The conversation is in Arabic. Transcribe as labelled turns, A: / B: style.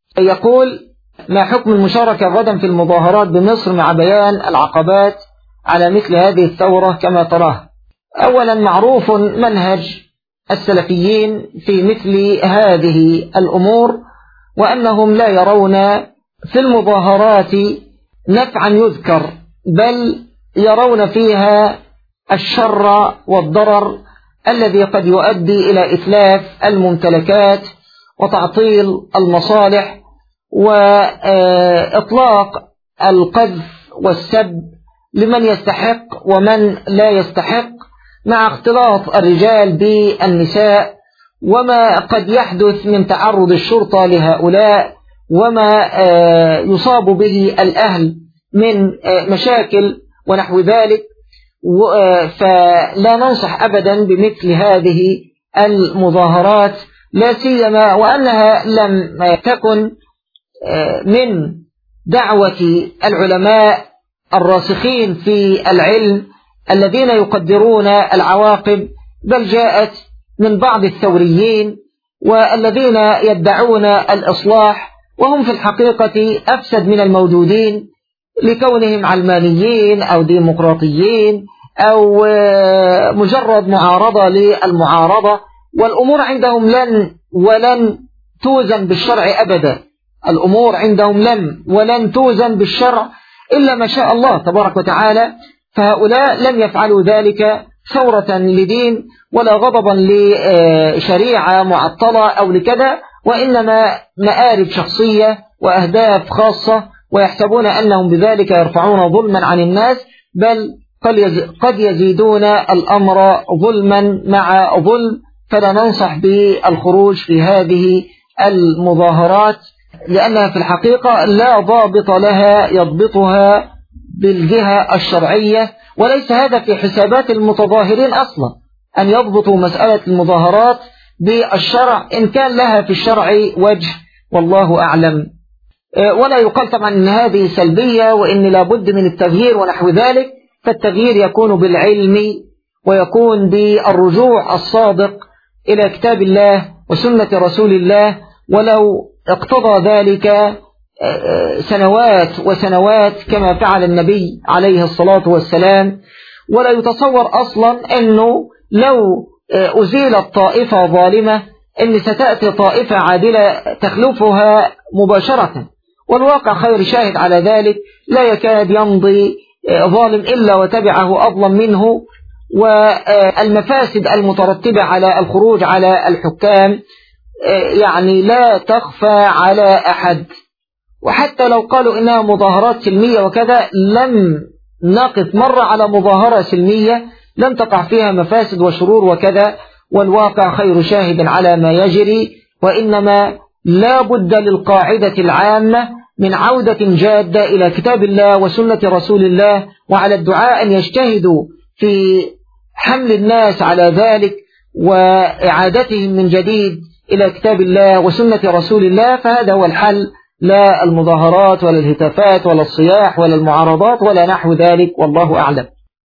A: يقول: ما حكم المشاركة غدا في المظاهرات بمصر مع بيان العقبات على مثل هذه الثورة كما تراه؟ أولا، معروف منهج السلفيين في مثل هذه الأمور، وأنهم لا يرون في المظاهرات نفعا يذكر، بل يرون فيها الشر والضرر الذي قد يؤدي إلى إتلاف الممتلكات وتعطيل المصالح وإطلاق القذف والسب لمن يستحق ومن لا يستحق، مع اختلاط الرجال بالنساء، وما قد يحدث من تعرض الشرطة لهؤلاء، وما يصاب به الأهل من مشاكل ونحو ذلك. فلا ننصح أبدا بمثل هذه المظاهرات، لا سيما وأنها لم تكن من دعوة العلماء الراسخين في العلم الذين يقدرون العواقب، بل جاءت من بعض الثوريين والذين يدعون الإصلاح، وهم في الحقيقة أفسد من الموجودين لكونهم علمانيين أو ديمقراطيين أو مجرد معارضة للمعارضة، والأمور عندهم ولن توزن بالشرع أبدا. الأمور عندهم ولن توزن بالشرع إلا ما شاء الله تبارك وتعالى. فهؤلاء لم يفعلوا ذلك ثورة لدين ولا غضبا لشريعة معطلة أو لكذا، وإنما مآرب شخصية وأهداف خاصة، ويحسبون أنهم بذلك يرفعون ظلما عن الناس، بل قد يزيدون الأمر ظلما مع ظلم. فلا ننصح بالخروج في هذه المظاهرات، لأنها في الحقيقة لا ضابط لها يضبطها بالجهة الشرعية، وليس هذا في حسابات المتظاهرين أصلا أن يضبطوا مسألة المظاهرات بالشرع، إن كان لها في الشرع وجه، والله أعلم. ولا يقال طبعا أن هذه سلبية وإن لابد من التغيير ونحو ذلك، فالتغيير يكون بالعلم ويكون بالرجوع الصادق إلى كتاب الله وسنة رسول الله، ولو اقتضى ذلك سنوات وسنوات كما فعل النبي عليه الصلاة والسلام. ولا يتصور أصلا أنه لو أزيلت طائفة ظالمة أن ستأتي طائفة عادلة تخلفها مباشرة، والواقع خير شاهد على ذلك. لا يكاد يمضي ظالم إلا وتبعه أظلم منه، والمفاسد المترتبة على الخروج على الحكام يعني لا تخفى على أحد. وحتى لو قالوا إنها مظاهرات سلمية وكذا، لم نقف مرة على مظاهرة سلمية لم تقع فيها مفاسد وشرور وكذا، والواقع خير شاهد على ما يجري. وإنما لا بد للقاعدة العامة من عودة جادة إلى كتاب الله وسنة رسول الله، وعلى الدعاء أن يجتهدوا في حمل الناس على ذلك وإعادتهم من جديد إلى كتاب الله وسنة رسول الله. فهذا هو الحل، لا المظاهرات ولا الهتافات ولا الصياح ولا المعارضات ولا نحو ذلك، والله أعلم.